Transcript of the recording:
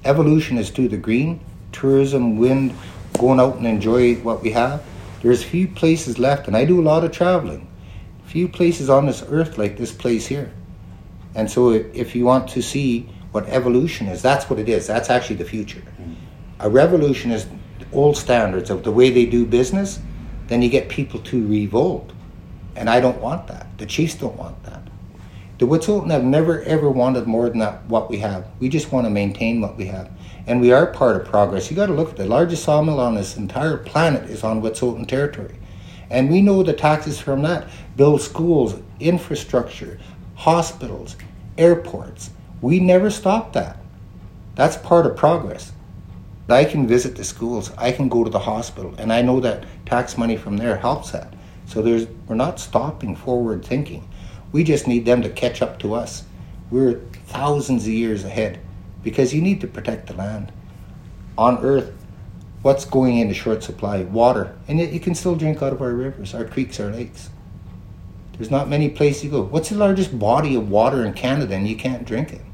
Evolution is to the green, tourism, wind, going out and enjoy what we have. There's few places left, and I do a lot of traveling. Few places on this earth like this place here. And so if you want to see what evolution is, that's what it is. That's actually the future. A revolution is old standards of the way they do business. Then you get people to revolt. And I don't want that. The chiefs don't want that. The Wet'suwet'en have never ever wanted more than that, what we have. We just want to maintain what we have. And we are part of progress. You got to look at the largest sawmill on this entire planet is on Wet'suwet'en territory. And we know the taxes from that build schools, infrastructure, hospitals, airports. We never stop that. That's part of progress. I can visit the schools, I can go to the hospital, and I know that tax money from there helps that. So we're not stopping forward thinking. We just need them to catch up to us. We're thousands of years ahead because you need to protect the land. On Earth, what's going into short supply? Water. And yet you can still drink out of our rivers, our creeks, our lakes. There's not many places you go. What's the largest body of water in Canada and you can't drink it?